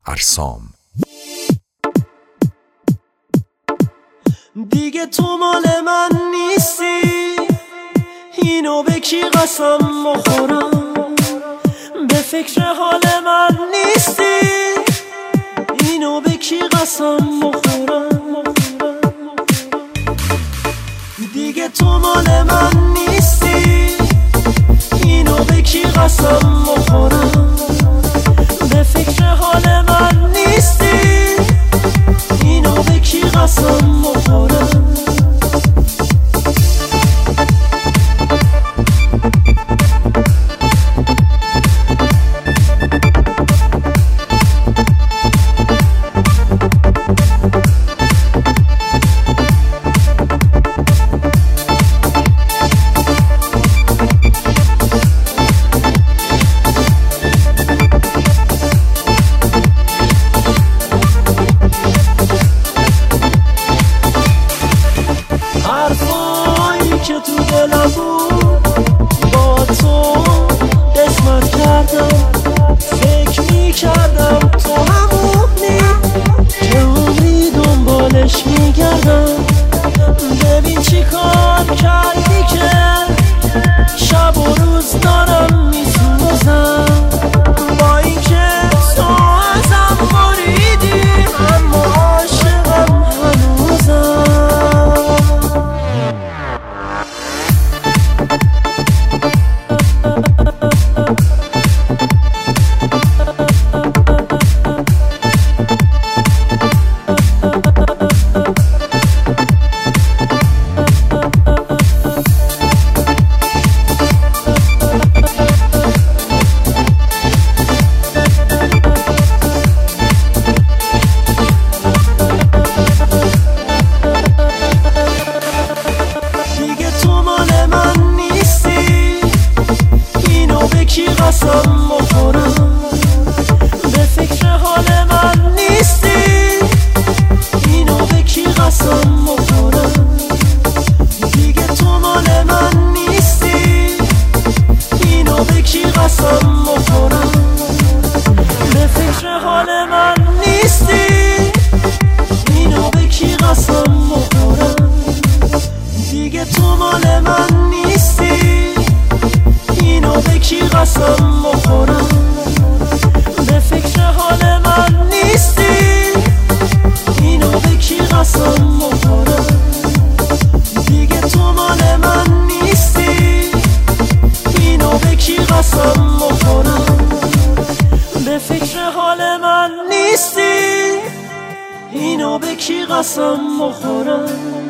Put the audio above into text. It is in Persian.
ارسام. دیگه تو مال من نیستی، اینو به کی قسم بخورم؟ به فکر حال من نیستی، اینو به کی قسم بخورم؟ دیگه تو مال من نیستی، اینو به کی قسم بخورم؟ به فکر حال من نیستی، اینو به کی قسم بخورم؟ حرفایی که تو دلم بود با تو قسمت کردم، فکر میکردم تو همونی که عمری دنبالش میگردم. ببین چی کار کردی که شب و روز دارم میسوزم، با اینکه تو ازم بریدی اما عاشقم هنوزم. قسم بخورم به فکر حال من نیستی، اینو به کی قسم بخورم؟ دیگه تو مال من نیستی، اینو به کی قسم بخورم؟ به فکر حال من نیستی، اینو به کی قسم بخورم؟ دیگه تو مال من نیستی، اینو به کی قسم بخورم؟ به فکر حال من نیستی، اینو به کی قسم بخورم؟ دیگه تو مال من نیستی، اینو به کی قسم بخورم؟ به فکر حال من نیستی، اینو به کی قسم بخورم؟